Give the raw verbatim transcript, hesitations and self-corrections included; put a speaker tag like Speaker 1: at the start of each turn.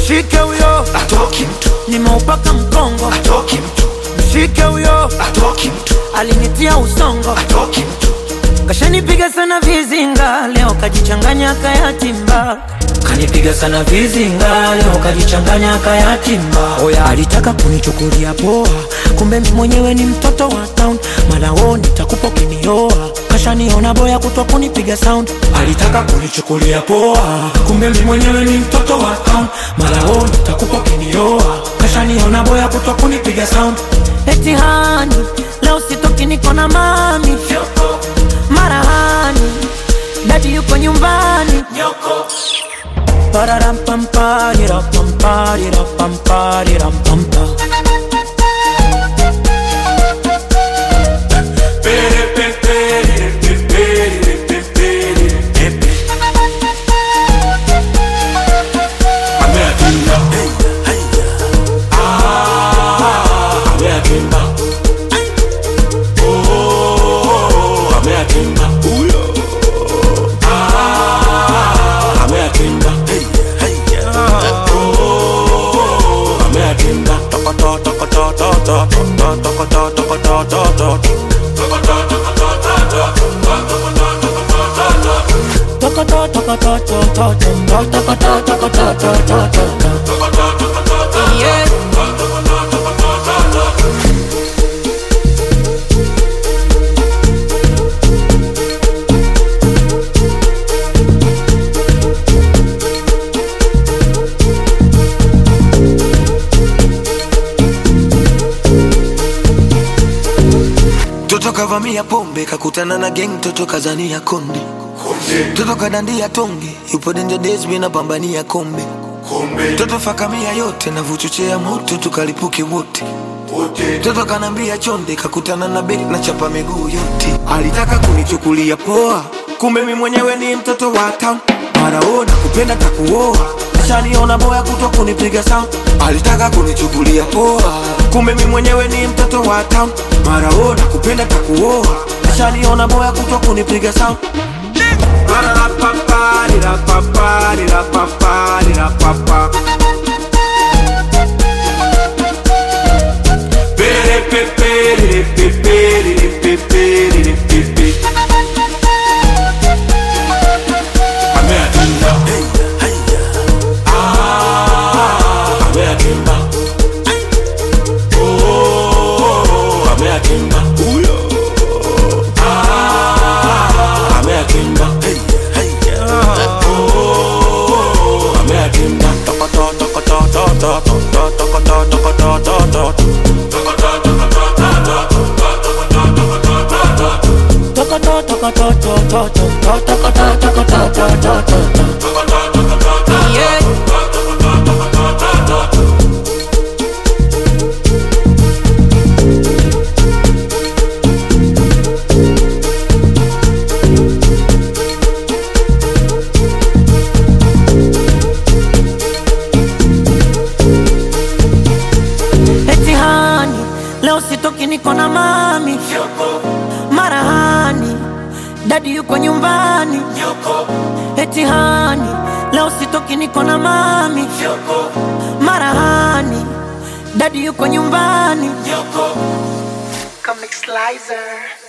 Speaker 1: Mshike huyo,
Speaker 2: atoki mtu.
Speaker 1: Nimeupaka mkongo,
Speaker 2: atoki mtu.
Speaker 1: Mshike huyo,
Speaker 2: atoki mtu.
Speaker 1: Alinitia usongo,
Speaker 2: atoki mtu.
Speaker 1: Kashanipiga sana vizinga, leo kajichanganya kayatimba. Kanipiga sana vizinga, leo kajichanganya kayatimba. Oya alitaka kunichukulia poa, kumbe mimi mwenyewe ni mtoto wa town. Malao nitakupa ukinioa, kashaniona boya kuto kunipiga sound. Alitaka kunichukulia poa, kumbe mimi mwenyewe ni mtoto wa town. Malao nitakupa ukinioa, kashaniona boya kuto kunipiga sound. Eti hani, leo sitoki niko na mami. Marahani, dadi yuko nyumbani. Nyoko pararam pam parira pam parira pam parira pam pam.
Speaker 2: Pere pere pere pere pere pere. Ameatimba. Ah, ameatimba. Oh, ameatimba. Uyo. Ah, ameatimba. Oh, ameatimba. Tokoto tokoto tokoto tokoto tokoto tokoto. Toto kavamia pombe kakutana na gang, toto kazania konde. Toto kadandia tonge, yupo danger days mina pambania kombe. Toto fakamia yote na vuchochea moto tukalipuke wote. Toto kanambia chonde kakutana na bek na chapa miguu yote. Alitaka kunichukulia poa, kumbe mimi mwenyewe ni mtoto wa town. Maraona kupenda takuoa, kashaniona boya kuto kunipiga sound. Alitaka kunichukulia poa, kumbe mimi mwenyewe ni mtoto wa town. Maraona kupenda takuoa, kashaniona boya kuto kunipiga sound. Para pa pa di la pa pa di la pa pa di la pa pa. Pere pe pere pe pere pe pere pe pe. Ameatimba. Ah, ameatimba. Oh, ameatimba. Uyo. Ah, ameatimba.
Speaker 1: Eti hani, leo sitoki niko na mami. Marahani, dadi yuko nyumbani. Eti hani, leo sitoki niko na mami. Marahani, dadi yuko nyumbani.
Speaker 3: Comic Slicer.